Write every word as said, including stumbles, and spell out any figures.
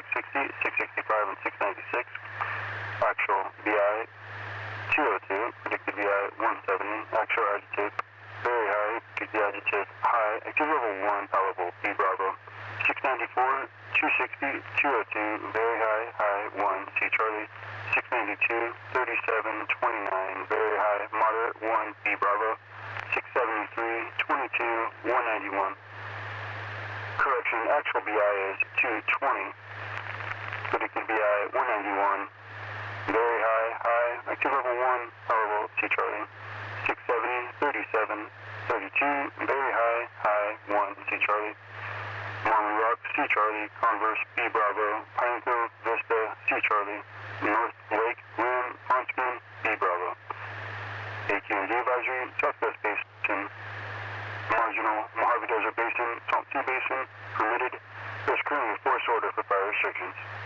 sixty, six sixty-five, and six ninety-six. Actual V I two oh two, predicted V I one seventy. Actual agitated very high, predicted agitated high. Activity level one, probable B Bravo. six ninety-four, two sixty, two oh two, very high, high one, C Charlie. six ninety-two, thirty-seven, twenty-nine, very high, moderate one, B Bravo. six seventy-three, twenty-two, one ninety-one. Correction, actual B I is two twenty. Predicted B I one ninety-one. Very high, high, active level one, probable C Charlie. six seventy, thirty-seven, thirty-two, very high, high one, C Charlie. Marley Rock, C Charlie, Converse, B Bravo, Pineville, Vista, C Charlie, North Lake, Rim, Huntsman, B Bravo. A Q and D advisory, Southwest Basin, marginal Mojave Desert Basin, Salt Sea Basin, permitted. There's currently a force order for fire restrictions.